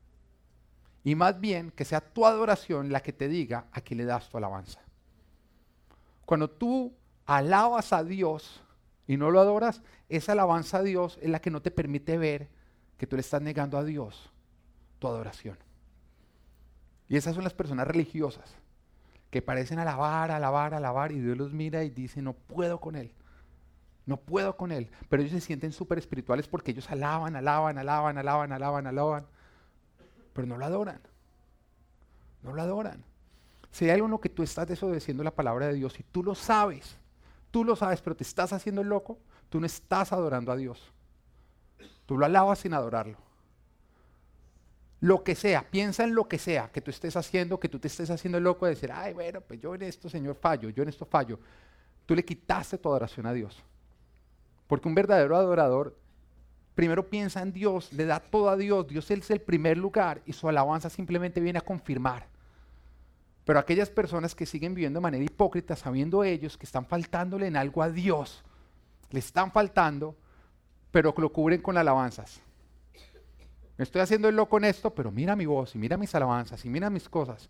Y más bien que sea tu adoración la que te diga a quién le das tu alabanza. Cuando tú alabas a Dios y no lo adoras, esa alabanza a Dios es la que no te permite ver que tú le estás negando a Dios tu adoración. Y esas son las personas religiosas que parecen alabar, alabar, alabar, y Dios los mira y dice, no puedo con él, no puedo con él. Pero ellos se sienten súper espirituales porque ellos alaban, alaban, alaban, alaban, alaban, alaban, pero no lo adoran, no lo adoran. Si hay algo en lo que tú estás desobedeciendo la palabra de Dios y tú lo sabes, tú lo sabes, pero te estás haciendo el loco, tú no estás adorando a Dios. Tú lo alabas sin adorarlo. Lo que sea, piensa en lo que sea que tú estés haciendo, que tú te estés haciendo el loco de decir, ay, bueno, pues yo en esto, Señor, fallo, yo en esto fallo. Tú le quitaste tu adoración a Dios. Porque un verdadero adorador primero piensa en Dios, le da todo a Dios, Dios es el primer lugar y su alabanza simplemente viene a confirmar. Pero aquellas personas que siguen viviendo de manera hipócrita, sabiendo ellos que están faltándole en algo a Dios, le están faltando, pero lo cubren con alabanzas. Me estoy haciendo el loco en esto, pero mira mi voz, y mira mis alabanzas, y mira mis cosas.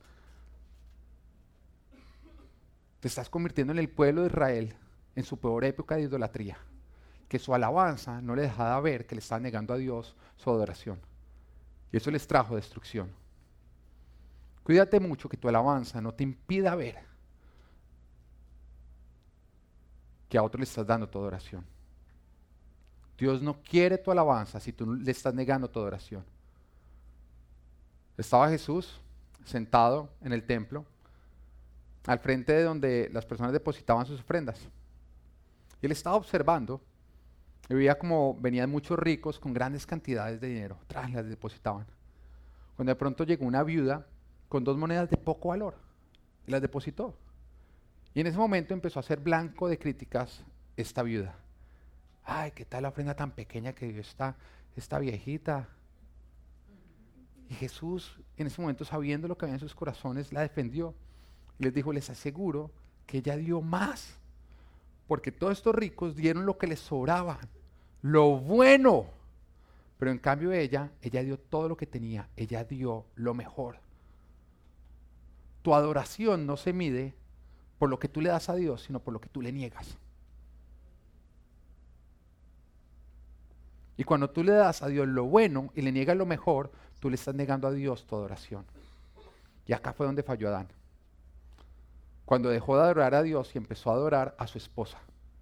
Te estás convirtiendo en el pueblo de Israel, en su peor época de idolatría, que su alabanza no le dejaba ver que le estaban negando a Dios su adoración. Y eso les trajo destrucción. Cuídate mucho que tu alabanza no te impida ver que a otro le estás dando tu adoración. Dios no quiere tu alabanza si tú le estás negando tu adoración. Estaba Jesús sentado en el templo, al frente de donde las personas depositaban sus ofrendas. Y él estaba observando y veía como venían muchos ricos con grandes cantidades de dinero, tras las depositaban. Cuando de pronto llegó una viuda con dos monedas de poco valor y las depositó. Y en ese momento empezó a ser blanco de críticas esta viuda. Ay, ¿qué tal la ofrenda tan pequeña que dio esta, esta viejita? Y Jesús, en ese momento, sabiendo lo que había en sus corazones, la defendió. Y les dijo, les aseguro que ella dio más. Porque todos estos ricos dieron lo que les sobraba, lo bueno. Pero en cambio ella, ella dio todo lo que tenía. Ella dio lo mejor. Tu adoración no se mide por lo que tú le das a Dios, sino por lo que tú le niegas. Y cuando tú le das a Dios lo bueno y le niegas lo mejor, tú le estás negando a Dios tu adoración. Y acá fue donde falló Adán. Cuando dejó de adorar a Dios y empezó a adorar a su esposa.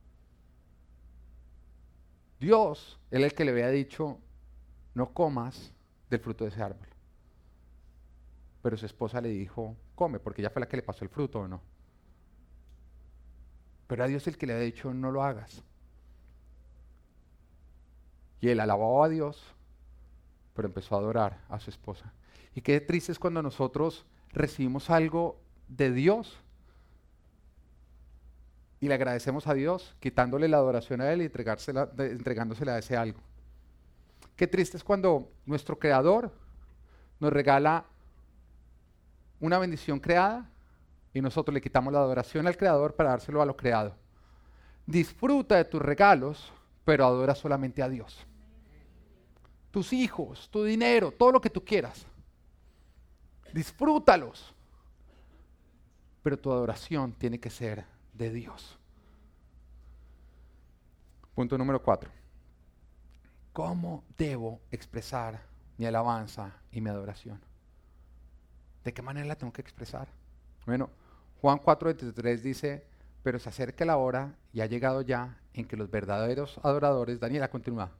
Dios era el que le había dicho, no comas del fruto de ese árbol. Pero su esposa le dijo, come, porque ella fue la que le pasó el fruto, ¿o no? Pero a Dios el que le había dicho, no lo hagas. Y él alababa a Dios, pero empezó a adorar a su esposa. Y qué triste es cuando nosotros recibimos algo de Dios y le agradecemos a Dios, quitándole la adoración a Él y entregársela, de, entregándosela a ese algo. Qué triste es cuando nuestro Creador nos regala una bendición creada y nosotros le quitamos la adoración al Creador para dárselo a lo creado. Disfruta de tus regalos, pero adora solamente a Dios. Tus hijos, tu dinero, todo lo que tú quieras. Disfrútalos. Pero tu adoración tiene que ser de Dios. Punto número cuatro. ¿Cómo debo expresar mi alabanza y mi adoración? ¿De qué manera la tengo que expresar? Bueno, Juan cuatro veintitrés dice, pero se acerca la hora y ha llegado ya en que los verdaderos adoradores, Daniela, continúa.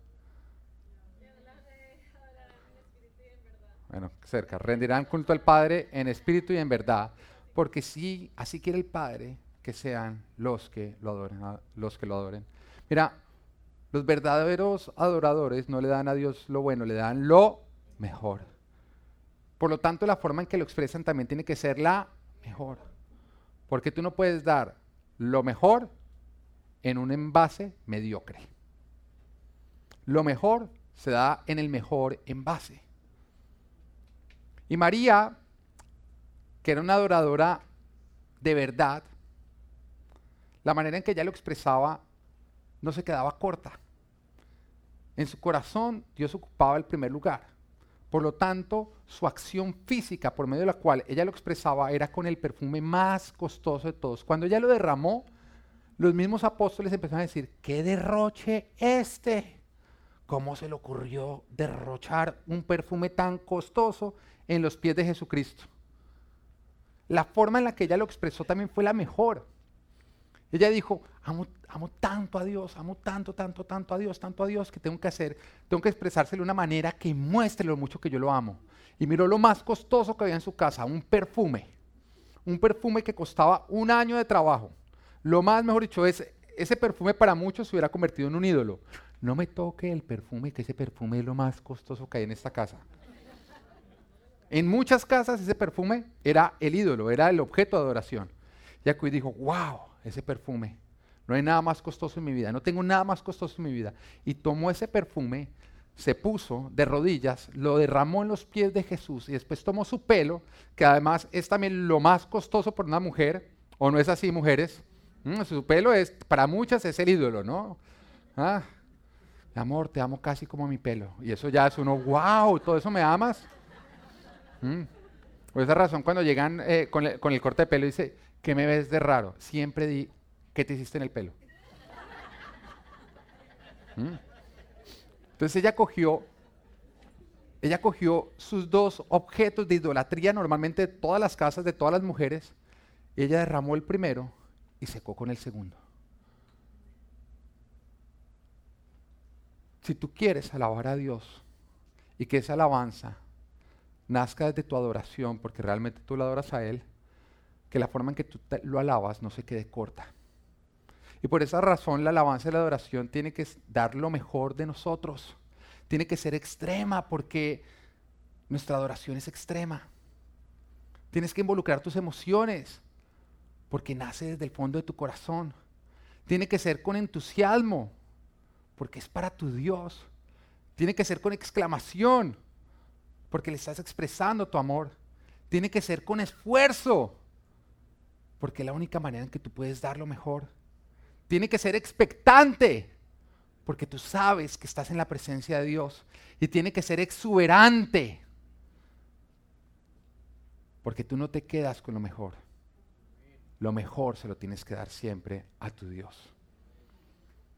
Bueno, cerca, rendirán culto al Padre en espíritu y en verdad, porque sí, así quiere el Padre que sean los que lo adoren, los que lo adoren. Mira, los verdaderos adoradores no le dan a Dios lo bueno, le dan lo mejor. Por lo tanto, la forma en que lo expresan también tiene que ser la mejor. Porque tú no puedes dar lo mejor en un envase mediocre. Lo mejor se da en el mejor envase. Y María, que era una adoradora de verdad, la manera en que ella lo expresaba no se quedaba corta. En su corazón Dios ocupaba el primer lugar. Por lo tanto, su acción física por medio de la cual ella lo expresaba era con el perfume más costoso de todos. Cuando ella lo derramó, los mismos apóstoles empezaron a decir, ¡qué derroche este! ¿Cómo se le ocurrió derrochar un perfume tan costoso en los pies de Jesucristo? La forma en la que ella lo expresó también fue la mejor. Ella dijo, amo, amo tanto a Dios, amo tanto, tanto, tanto a Dios, tanto a Dios, que tengo que hacer, tengo que expresárselo de una manera que muestre lo mucho que yo lo amo. Y miró lo más costoso que había en su casa, un perfume. Un perfume que costaba un año de trabajo. Lo más, mejor dicho, es, ese perfume para muchos se hubiera convertido en un ídolo. No me toque el perfume, que ese perfume es lo más costoso que hay en esta casa. En muchas casas ese perfume era el ídolo, era el objeto de adoración. Yacuí dijo, wow, ese perfume, no hay nada más costoso en mi vida, no tengo nada más costoso en mi vida. Y tomó ese perfume, se puso de rodillas, lo derramó en los pies de Jesús y después tomó su pelo, que además es también lo más costoso por una mujer, ¿o no es así, mujeres? Mm, su pelo es, para muchas es el ídolo, ¿no? Ah, mi amor, te amo casi como mi pelo. Y eso ya es uno, wow, ¿todo eso me amas? Mm. Por esa razón, cuando llegan eh, con, el, con el corte de pelo, dice, ¿qué me ves de raro? Siempre di, ¿qué te hiciste en el pelo? ¿Mm? Entonces ella cogió, ella cogió sus dos objetos de idolatría, normalmente de todas las casas, de todas las mujeres, y ella derramó el primero y secó con el segundo. Si tú quieres alabar a Dios y que esa alabanza nazca desde tu adoración, porque realmente tú lo adoras a Él, que la forma en que tú te, lo alabas no se quede corta. Y por esa razón la alabanza y la adoración tiene que dar lo mejor de nosotros. Tiene que ser extrema porque nuestra adoración es extrema. Tienes que involucrar tus emociones porque nace desde el fondo de tu corazón. Tiene que ser con entusiasmo porque es para tu Dios. Tiene que ser con exclamación porque le estás expresando tu amor. Tiene que ser con esfuerzo porque es la única manera en que tú puedes dar lo mejor. Tiene que ser expectante, porque tú sabes que estás en la presencia de Dios. Y tiene que ser exuberante, porque tú no te quedas con lo mejor. Lo mejor se lo tienes que dar siempre a tu Dios.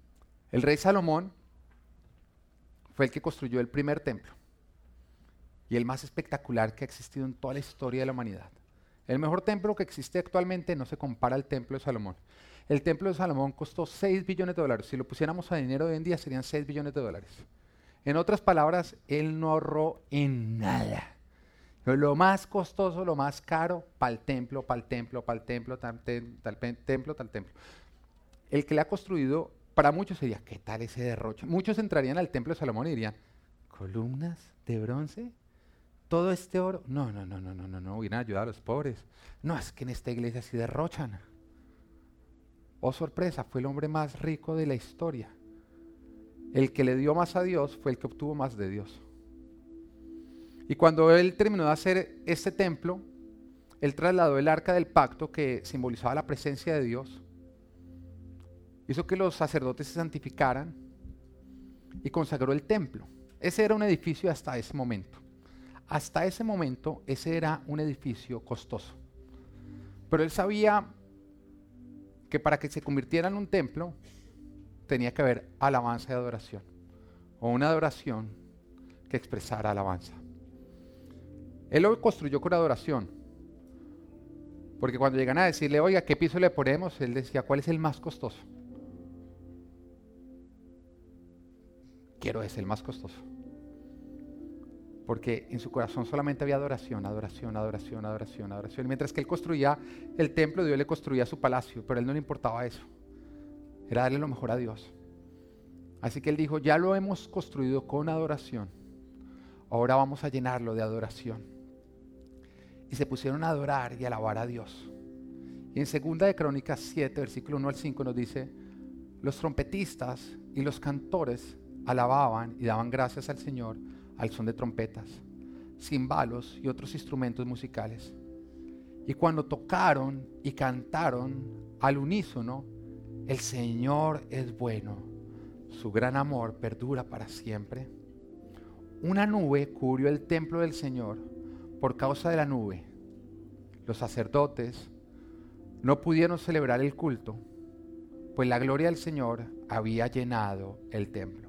El rey Salomón fue el que construyó el primer templo. y el más espectacular que ha existido en toda la historia de la humanidad. El mejor templo que existe actualmente no se compara al templo de Salomón. El templo de Salomón costó seis billones de dólares. Si lo pusiéramos a dinero de hoy en día serían seis billones de dólares. En otras palabras, él no ahorró en nada. Lo más costoso, lo más caro, para el templo, para el templo, para el templo, tal, tal, tal templo, tal templo. El que le ha construido, para muchos sería, ¿qué tal ese derroche? Muchos entrarían al templo de Salomón y dirían, ¿columnas de bronce? ¿Todo este oro? No, no, no, no, no, no, no, hubieran ayudado a los pobres. No, es que en esta iglesia sí derrochan. Oh, sorpresa, fue el hombre más rico de la historia. El que le dio más a Dios fue el que obtuvo más de Dios. Y cuando él terminó de hacer este templo, él trasladó el arca del pacto que simbolizaba la presencia de Dios. Hizo que los sacerdotes se santificaran y consagró el templo. Ese era un edificio hasta ese momento. Hasta ese momento, ese era un edificio costoso. Pero él sabía que para que se convirtiera en un templo, tenía que haber alabanza y adoración. O una adoración que expresara alabanza. Él lo construyó con adoración. Porque cuando llegan a decirle, oiga, ¿qué piso le ponemos? Él decía, ¿cuál es el más costoso? Quiero ese, el más costoso. Porque en su corazón solamente había adoración, adoración, adoración, adoración, adoración. Y mientras que él construía el templo, Dios le construía su palacio, pero a él no le importaba eso. Era darle lo mejor a Dios. Así que él dijo, ya lo hemos construido con adoración. Ahora vamos a llenarlo de adoración. Y se pusieron a adorar y a alabar a Dios. Y en segunda de Crónicas siete, versículo uno al cinco nos dice, los trompetistas y los cantores alababan y daban gracias al Señor al son de trompetas, cimbalos y otros instrumentos musicales. Y cuando tocaron y cantaron al unísono, el Señor es bueno, su gran amor perdura para siempre. Una nube cubrió el templo del Señor. Por causa de la nube, los sacerdotes no pudieron celebrar el culto, pues la gloria del Señor había llenado el templo.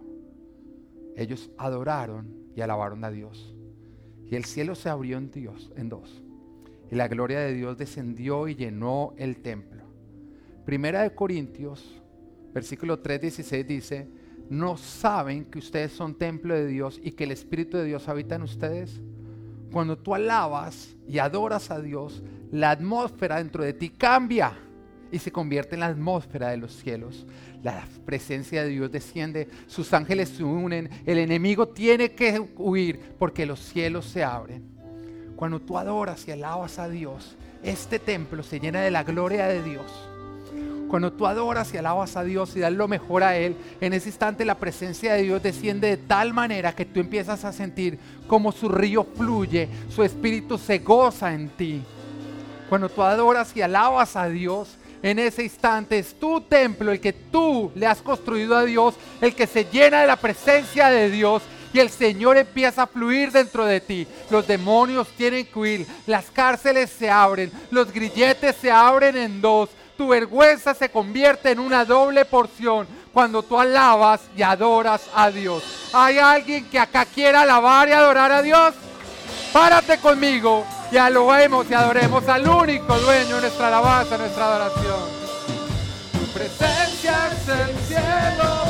Ellos adoraron y alabaron a Dios. Y el cielo se abrió en Dios, en dos. Y la gloria de Dios descendió y llenó el templo. Primera de Corintios, versículo tres, dieciséis dice, ¿no saben que ustedes son templo de Dios y que el Espíritu de Dios habita en ustedes? Cuando tú alabas y adoras a Dios, la atmósfera dentro de ti cambia y se convierte en la atmósfera de los cielos. La presencia de Dios desciende, sus ángeles se unen, el enemigo tiene que huir porque los cielos se abren. Cuando tú adoras y alabas a Dios, este templo se llena de la gloria de Dios. Cuando tú adoras y alabas a Dios y das lo mejor a Él, en ese instante la presencia de Dios desciende de tal manera que tú empiezas a sentir como su río fluye, su espíritu se goza en ti. Cuando tú adoras y alabas a Dios, en ese instante es tu templo, el que tú le has construido a Dios, el que se llena de la presencia de Dios y el Señor empieza a fluir dentro de ti. Los demonios tienen que huir, las cárceles se abren, los grilletes se abren en dos. Tu vergüenza se convierte en una doble porción cuando tú alabas y adoras a Dios. ¿Hay alguien que acá quiera alabar y adorar a Dios? Párate conmigo y alabemos y adoremos al único dueño de nuestra alabanza, nuestra adoración. Tu presencia es el cielo.